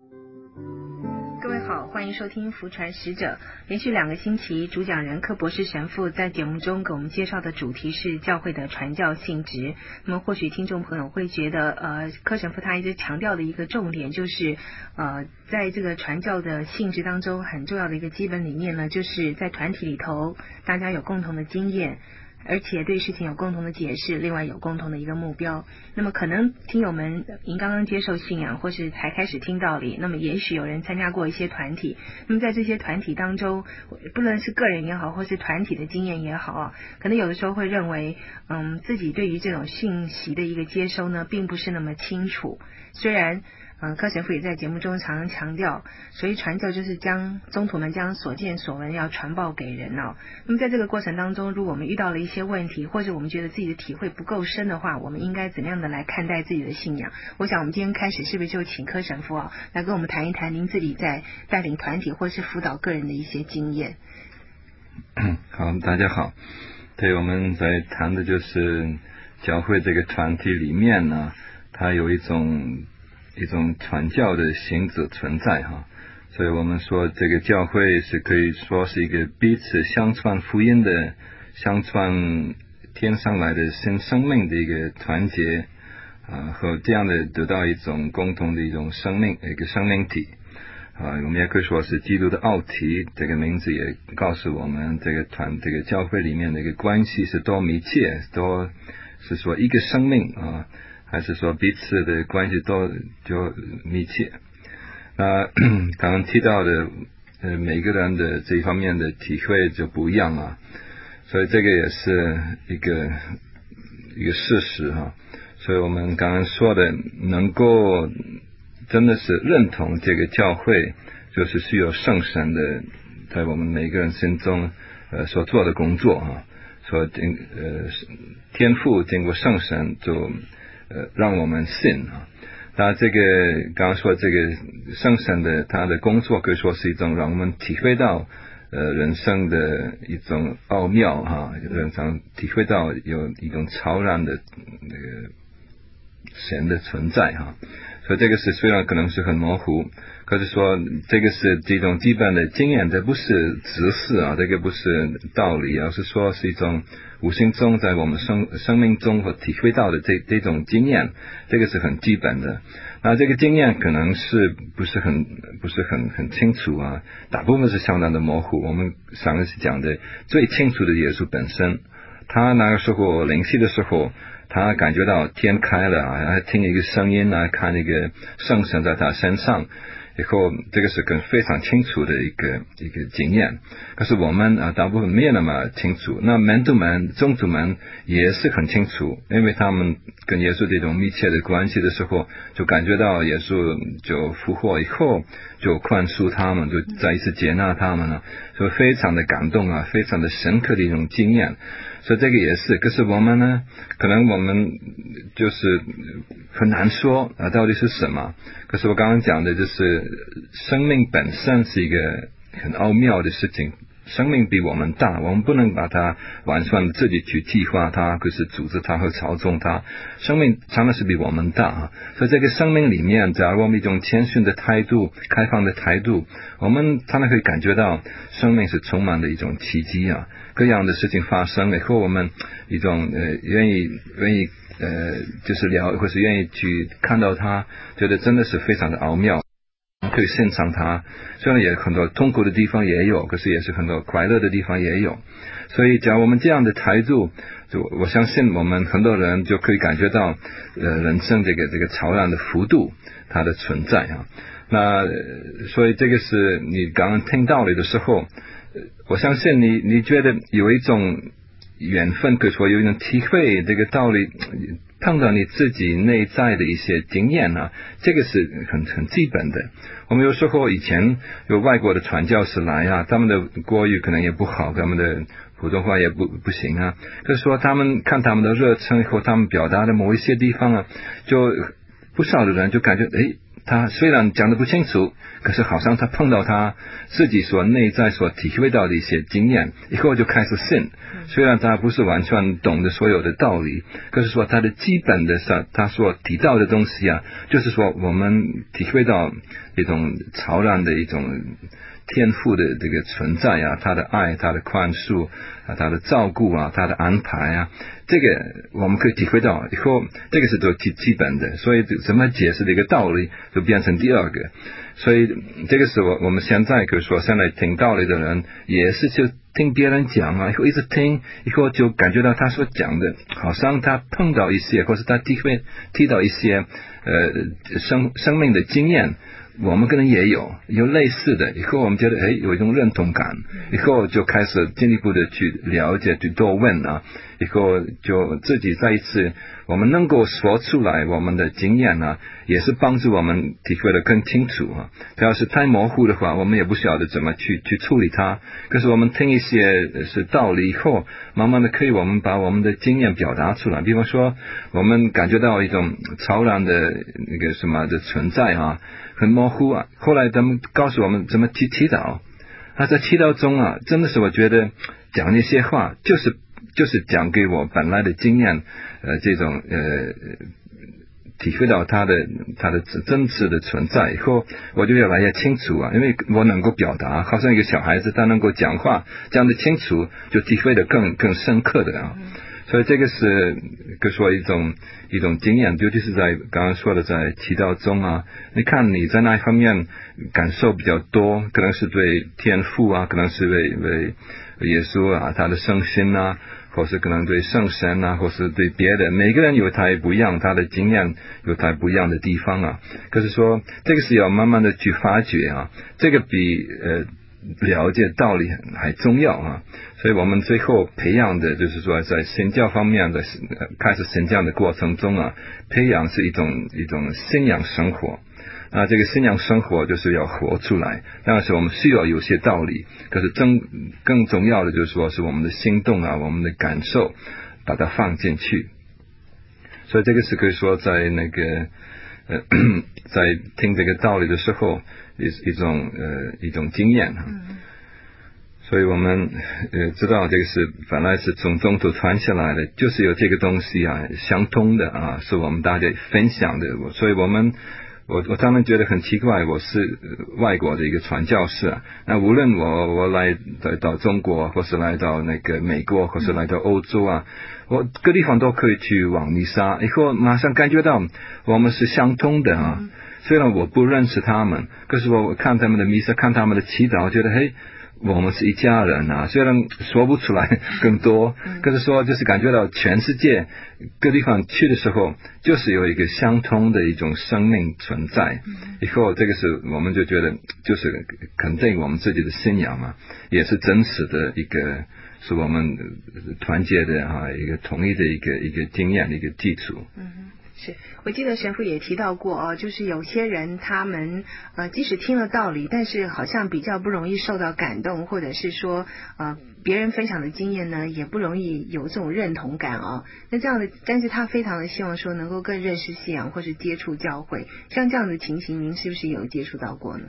各位好，欢迎收听福传使者。连续2个星期，主讲人柯博士神父在节目中给我们介绍的主题是教会的传教性质。那么或许听众朋友会觉得柯神父他一直强调的一个重点就是在这个传教的性质当中很重要的一个基本理念呢，就是在团体里头大家有共同的经验，而且对事情有共同的解释，另外有共同的一个目标。那么可能听友们您刚刚接受信仰或是才开始听道理，那么也许有人参加过一些团体，那么在这些团体当中，不论是个人也好或是团体的经验也好可能有的时候会认为自己对于这种信息的一个接收呢并不是那么清楚。虽然柯神父也在节目中常常强调，所以传教就是将宗徒们将所见所闻要传报给人那么在这个过程当中，如果我们遇到了一些问题，或者我们觉得自己的体会不够深的话，我们应该怎么样的来看待自己的信仰？我想我们今天开始是不是就请柯神父来跟我们谈一谈您自己在带领团体或是辅导个人的一些经验。 好，大家好。对，我们在谈的就是教会这个团体里面呢，它有一种传教的性质存在所以我们说这个教会是可以说是一个彼此相传福音的、相传天上来的新生命的一个团结和这样的得到一种共同的一种生命，一个生命体我们也可以说是基督的奥体，这个名字也告诉我们这个教会里面的一个关系是多密切，多是说一个生命还是说彼此的关系都就密切。刚刚提到的每个人的这一方面的体会就不一样所以这个也是一个事实所以我们刚刚说的能够真的是认同这个教会就是需要圣神的在我们每个人心中所做的工作说天父经过圣神就让我们信那这个刚刚说这个圣神的他的工作可以说是一种让我们体会到人生的一种奥妙让体会到有一种超然的那个神的存在所以这个是虽然可能是很模糊，可是说这个是这种基本的经验，这不是知识这个不是道理而是说是一种无形中在我们生命中所体会到的这种经验，这个是很基本的。那这个经验可能是不是很清楚大部分是相当的模糊。我们上一次讲的最清楚的耶稣本身，他那个时候灵气的时候，他感觉到天开了听一个声音看那个圣神在他身上以后，这个是非常清楚的一个经验。可是我们大部分没有那么清楚。那门徒们宗徒们也是很清楚，因为他们跟耶稣这种密切的关系的时候，就感觉到耶稣就复活以后就宽恕他们，就再一次接纳他们所以非常的感动非常的深刻的一种经验。所以这个也是，可是我们呢，可能我们就是很难说到底是什么。可是我刚刚讲的就是生命本身是一个很奥妙的事情，生命比我们大，我们不能把它完全自己去计划它，可是组织它和操纵它。生命常常是比我们大所以这个生命里面，假如我们一种谦逊的态度、开放的态度，我们常常会感觉到生命是充满的一种奇迹各样的事情发生以后，我们一种愿意就是聊，或是愿意去看到它，觉得真的是非常的奥妙，可以欣赏它。虽然也很多痛苦的地方也有，可是也是很多快乐的地方也有。所以假如我们这样的态度，就我相信我们很多人就可以感觉到人生这个超然的幅度它的存在那所以这个是你刚刚听道理的时候，我相信你觉得有一种缘分，可以说有一种体会这个道理，碰到你自己内在的一些经验这个是很基本的。我们有时候以前有外国的传教士来他们的国语可能也不好，他们的普通话也不行可是说他们看他们的热忱以后，他们表达的某一些地方就不少的人就感觉他虽然讲得不清楚，可是好像他碰到他自己所内在所体会到的一些经验，以后就开始信。虽然他不是完全懂得所有的道理，可是说他的基本的他所提到的东西啊，就是说我们体会到一种超然的一种天赋的这个存在啊，他的爱，他的宽恕啊，他的照顾啊，他的安排啊，这个我们可以体会到以后，这个是最基本的，所以怎么解释这个道理就变成第二个。所以这个是我们现在可以说现在听道理的人也是就听别人讲啊，以后一直听，以后就感觉到他所讲的好像他碰到一些，或是他提到一些生命的经验，我们可能也有类似的，以后我们觉得有一种认同感，以后就开始进一步的去了解，去多问啊，以后就自己再一次我们能够说出来我们的经验啊，也是帮助我们体会得更清楚啊。要是太模糊的话，我们也不晓得怎么去处理它。可是我们听一些是道理以后，慢慢的可以我们把我们的经验表达出来。比方说我们感觉到一种超然的那个什么的存在啊，很模糊啊，后来他们告诉我们怎么去祈祷。在祈祷中啊，真的是我觉得讲那些话就是讲给我本来的经验这种体会到它的真实的存在以后，我就越来越清楚啊，因为我能够表达，好像一个小孩子他能够讲话讲得清楚，就体会得更深刻的啊。所以这个是可以说一种经验，尤其是在刚刚说的在祈祷中啊，你看你在那一方面感受比较多，可能是对天父啊，可能是为耶稣啊他的圣心啊，或是可能对圣神啊，或是对别的，每个人有他不一样，他的经验有他不一样的地方啊。可是说这个是要慢慢的去发掘啊，这个比了解道理还重要啊。所以我们最后培养的就是说在信教方面的开始信教的过程中啊，培养是一种信仰生活。这个信仰生活就是要活出来，当然是我们需要有些道理，可是更重要的就是说是我们的心动啊，我们的感受把它放进去。所以这个是可以说在那个在听这个道理的时候一种经验啊。所以我们知道这个是本来是从中途传下来的，就是有这个东西啊相通的啊，是我们大家分享的。所以我常常觉得很奇怪，我是外国的一个传教士啊，那无论我来到中国，或是来到那个美国，或是来到欧洲啊，我各地方都可以去往弥撒，以后马上感觉到我们是相通的啊。虽然我不认识他们，可是我看他们的弥撒，看他们的祈祷，觉得我们是一家人啊，虽然说不出来更多，可是说就是感觉到全世界各地方去的时候，就是有一个相通的一种生命存在。以后这个是我们就觉得就是肯定我们自己的信仰啊，也是真实的一个是我们团结的一个统一的一个经验的一个基础。 是，我记得神父也提到过就是有些人他们即使听了道理，但是好像比较不容易受到感动，或者是说别人分享的经验呢也不容易有这种认同感那这样的，但是他非常的希望说能够更认识信仰或是接触教会，像这样的情形您是不是有接触到过呢？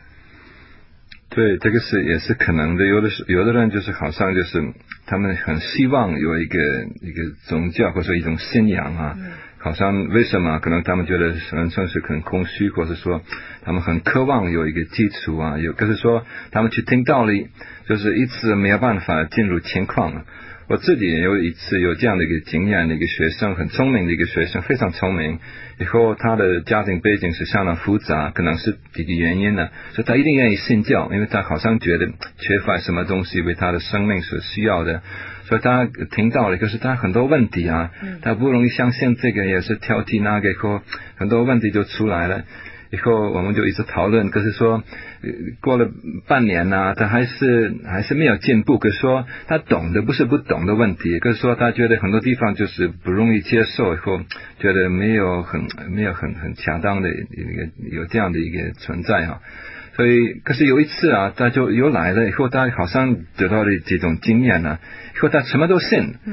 对，这个也是可能的。有的人就是好像就是他们很希望有一个宗教或者一种信仰啊，好像为什么可能他们觉得人生是很空虚，或者说他们很渴望有一个基础啊，可是说他们去听道理就是一直没有办法进入情况。我自己也有一次有这样的一个经验，一个学生很聪明的一个学生，非常聪明，以后他的家庭背景是相当复杂，可能是这个原因呢，所以他一定愿意信教，因为他好像觉得缺乏什么东西为他的生命所需要的，所以他听到了，可是他很多问题啊，他不容易相信这个，也是挑剔那个，以后很多问题就出来了。以后我们就一直讨论，可是说过了半年啊，他还是没有进步。可是说他懂的不是不懂的问题，可是说他觉得很多地方就是不容易接受，以后觉得没有很恰当的有这样的一个存在啊。所以可是有一次啊，他就又来了，以后他好像得到了这种经验啊，以后他什么都信。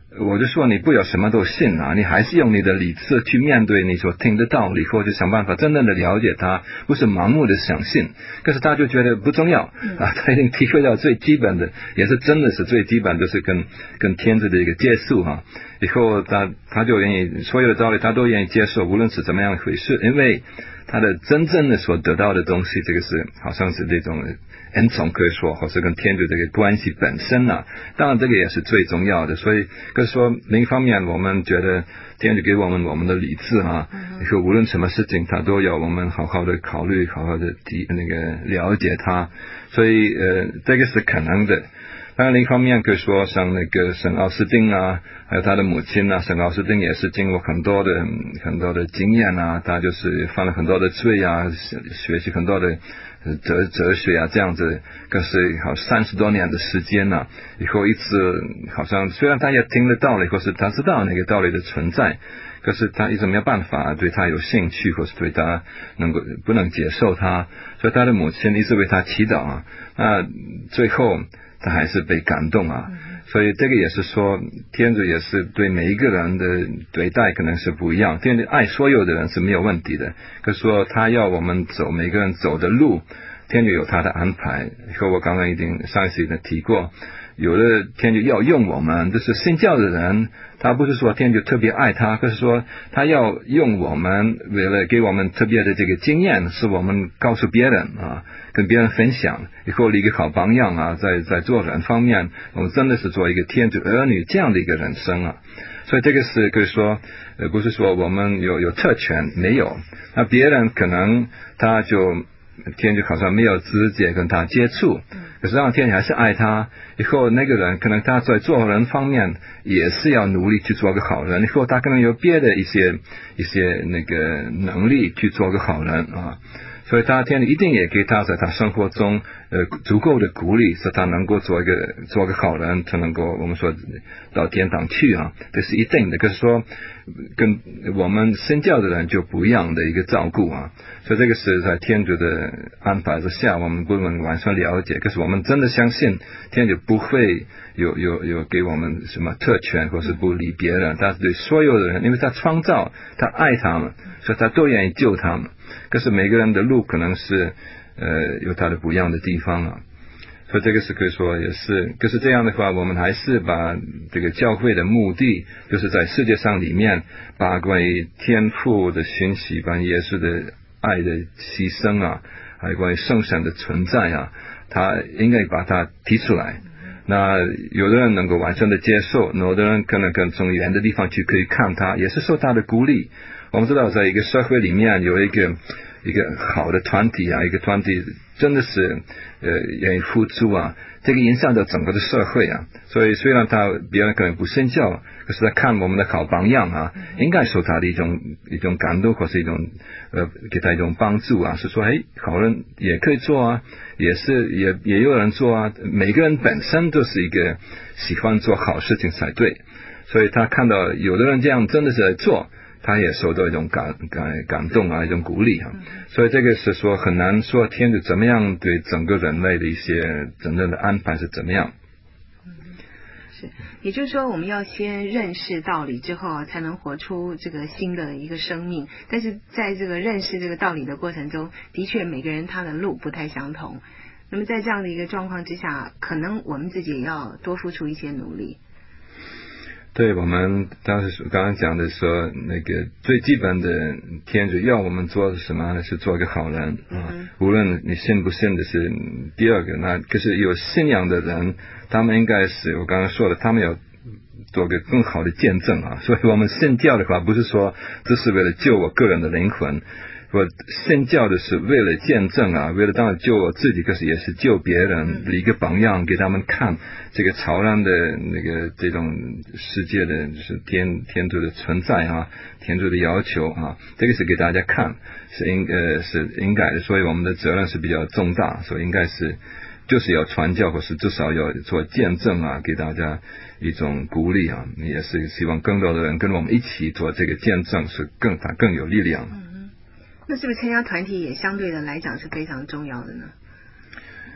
我就说你不要什么都信啊，你还是用你的理智去面对你所听的道理，或者想办法真正的了解它，不是盲目的相信。可是他就觉得不重要啊，他已经体会到最基本的，也是真的是最基本，就是跟天主的一个接触啊。以后他就愿意所有的道理他都愿意接受，无论是怎么样一回事，因为他的真正的所得到的东西，这个是好像是这种恩宠可以说，或是跟天主这个关系本身啊，当然这个也是最重要的。所以可是说另一方面，我们觉得天主给我们的理智啊，以后无论什么事情他都要我们好好的考虑，好好的了解他，所以这个是可能的。当然另一方面可以说像那个圣奥斯定啊，还有他的母亲啊，圣奥斯定也是经过很多的经验啊，他就是犯了很多的罪啊，学习很多的哲学啊，这样子，可是好30多年的时间啊，以后一直好像虽然他也听了道理，或是他知道那个道理的存在，可是他一直没有办法对他有兴趣，或是对他不能接受他，所以他的母亲一直为他祈祷啊，那最后他还是被感动啊，所以这个也是说天主也是对每一个人的对待可能是不一样，天主爱所有的人是没有问题的，可是说他要我们走每个人走的路，天主有他的安排，和我刚刚上一次已经提过，有的天主要用我们，就是信教的人，他不是说天主特别爱他，可是说他要用我们，为了给我们特别的这个经验，是我们告诉别人啊，跟别人分享，以后的一个好榜样啊，在做人方面，我们真的是做一个天主儿女这样的一个人生啊。所以这个是可以说不是说我们有特权，没有，那别人可能他就天主好像没有直接跟他接触，可是让天主还是爱他，以后那个人可能他在做人方面也是要努力去做个好人，以后他可能有别的一些那个能力去做个好人啊，所以他天主一定也给他在他生活中足够的鼓励，使他能够做个好人，他能够我们说到天堂去啊，这是一定的。可是说跟我们信教的人就不一样的一个照顾啊，所以这个是在天主的安排之下，我们不能完全了解，可是我们真的相信天主不会有给我们什么特权，或是不理别人，他是对所有的人，因为他创造，他爱他们，所以他都愿意救他们。可是每个人的路可能是有他的不一样的地方啊，所以这个是可以说也是，可是这样的话，我们还是把这个教会的目的，就是在世界上里面把关于天父的讯息，关于耶稣的爱的牺牲啊，还有关于圣神的存在啊，他应该把它提出来。那有的人能够完全的接受，有的人可能从远的地方去可以看他，也是受他的鼓励。我们知道在一个社会里面有一个好的团体啊，一个团体真的是愿意付出啊，这个影响到整个的社会啊。所以虽然别人可能不信教，可是他看我们的好榜样啊，应该受他的一种感动，或是一种给他一种帮助啊，是说好人也可以做啊，也有人做啊，每个人本身都是一个喜欢做好事情才对，所以他看到有的人这样真的是在做，他也受到一种感动啊，一种鼓励啊，所以这个是说很难说天主怎么样对整个人类的一些真正的安排是怎么样。 是，也就是说我们要先认识道理之后才能活出这个新的一个生命，但是在这个认识这个道理的过程中，的确每个人他的路不太相同，那么在这样的一个状况之下，可能我们自己也要多付出一些努力。 对，我们刚刚讲的说那个最基本的天主要我们做什么，是做个好人啊，无论你信不信的是第二个，那可是有信仰的人，他们应该是我刚刚说的，他们要做个更好的见证啊，所以我们信教的话不是说这是为了救我个人的灵魂，我信教的是为了见证啊，为了当然救我自己，可是也是救别人的一个榜样，给他们看这个超然的那个这种世界的就是天主的存在啊，天主的要求啊，这个是给大家看，是应该的，所以我们的责任是比较重大，所以应该是就是要传教，或是至少要做见证啊，给大家一种鼓励啊，也是希望更多的人跟我们一起做这个见证，是更有力量。 那是不是参加团体也相对的来讲是非常重要的呢？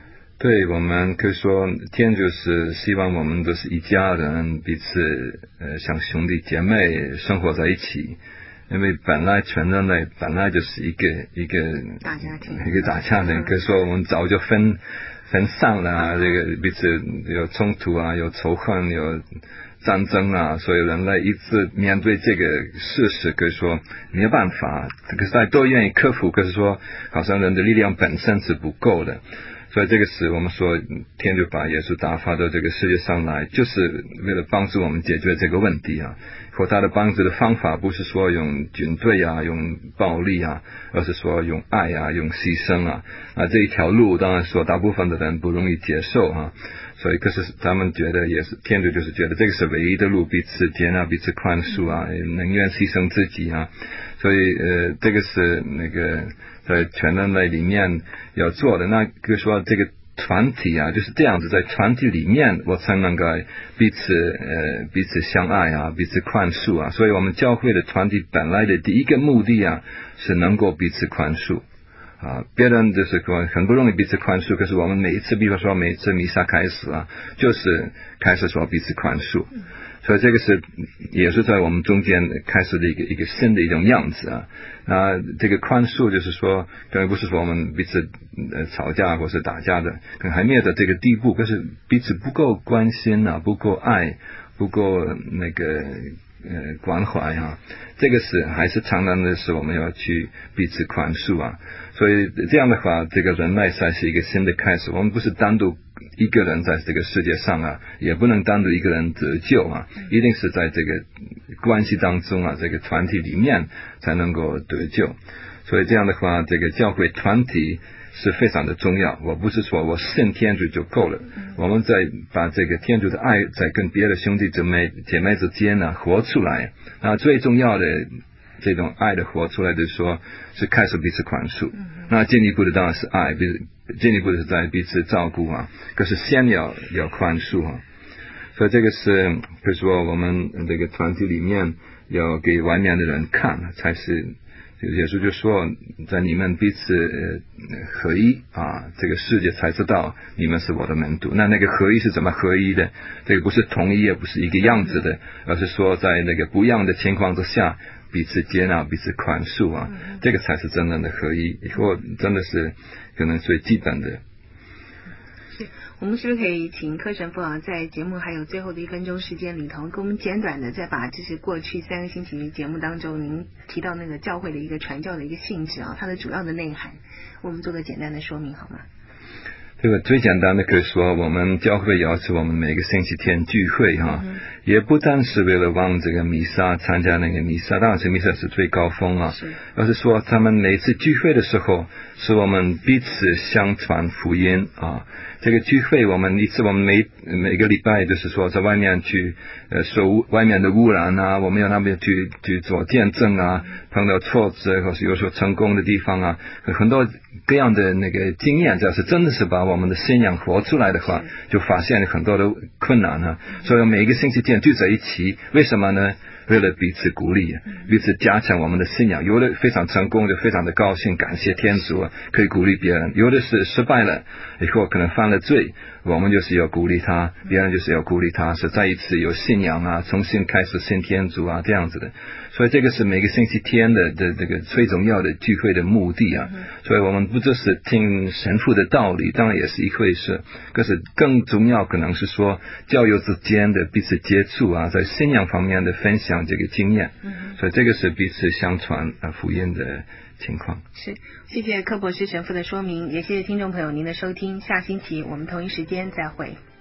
对，我们可以说天主是希望我们都是一家人，彼此像兄弟姐妹生活在一起。因为本来全人类本来就是一个大家庭， 可以说我们早就分散了，这个彼此有冲突啊，有仇恨，有战争啊，所以人类一直面对这个事实，可以说没有办法，可是大家都愿意克服，可是说好像人的力量本身是不够的。所以这个是我们说天主把耶稣打发到这个世界上来，就是为了帮助我们解决这个问题啊。和他的帮助的方法不是说用军队啊，用暴力啊，而是说用爱啊，用牺牲啊。这一条路当然说大部分的人不容易接受啊。所以可是他们觉得也是天主就是觉得这个是唯一的路，彼此接纳，彼此宽恕啊，宁愿牺牲自己啊。所以这个是那个在全人类里面要做的。那就说这个团体啊就是这样子，在团体里面我才能够彼此相爱啊，彼此宽恕啊。所以我们教会的团体本来的第一个目的啊是能够彼此宽恕啊，别人就是说很不容易彼此宽恕，可是我们每一次，比如说每一次弥撒开始啊，就是开始说彼此宽恕。所以这个也是在我们中间开始的一个新的一种样子啊。那这个宽恕就是说，当然不是说我们彼此吵架或是打架的，可能还没有到这个地步，可是彼此不够关心啊，不够爱，不够那个关怀啊，这个还是常常的是我们要去彼此宽恕啊。所以这样的话，这个人类才是一个新的开始。我们不是单独一个人在这个世界上啊，也不能单独一个人得救啊，一定是在这个关系当中啊，这个团体里面才能够得救。所以这样的话，这个教会团体是非常的重要。我不是说我信天主就够了，我们在把这个天主的爱在跟别的兄弟姐妹之间呢活出来。那最重要的这种爱的活出来的说是开始彼此宽恕，那进一步的当然是爱，进一步的是在彼此照顾啊，可是先要宽恕啊。所以这个是比如说我们这个团体里面要给外面的人看，才是耶稣就说在你们彼此合一啊，这个世界才知道你们是我的门徒。那个合一是怎么合一的？这个不是统一，也不是一个样子的，而是说在那个不一样的情况之下彼此接纳，彼此宽恕啊，这个才是真正的合一。以后真的是可能最基本的。 我们是不是可以请柯神父啊，在节目还有最后的1分钟时间里头，给我们简短的再把就是过去3个星期节目当中您提到那个教会的一个传教的一个性质啊，它的主要的内涵，我们做个简单的说明好吗？ 这个最简单的可以说，我们教会要求我们每个星期天聚会哈，也不单是为了往这个弥撒参加那个弥撒，当然是弥撒是最高峰啊，而是说他们每次聚会的时候，是我们彼此相传福音啊。这个聚会我们每个礼拜就是说在外面去受外面的污染啊，我们要那边去做见证啊，碰到挫折或是有时候成功的地方啊，很多各样的那个经验，只要是真的是把我们的信仰活出来的话，就发现很多的困难啊。所以每一个星期天聚在一起，为什么呢？为了彼此鼓励，彼此加强我们的信仰。有的非常成功，就非常的高兴，感谢天主啊，可以鼓励别人；有的是失败了以后可能犯了罪，我们就是要鼓励他，别人就是要鼓励他，是再一次有信仰啊，重新开始信天主啊，这样子的。所以这个是每个星期天的这个最重要的聚会的目的啊。所以我们不只是听神父的道理，当然也是一回事，可是更重要可能是说教友之间的彼此接触啊，在信仰方面的分享这个经验。所以这个是彼此相传福音的情况。 是，谢谢柯博士神父的说明，也谢谢听众朋友您的收听，下星期我们同一时间再会。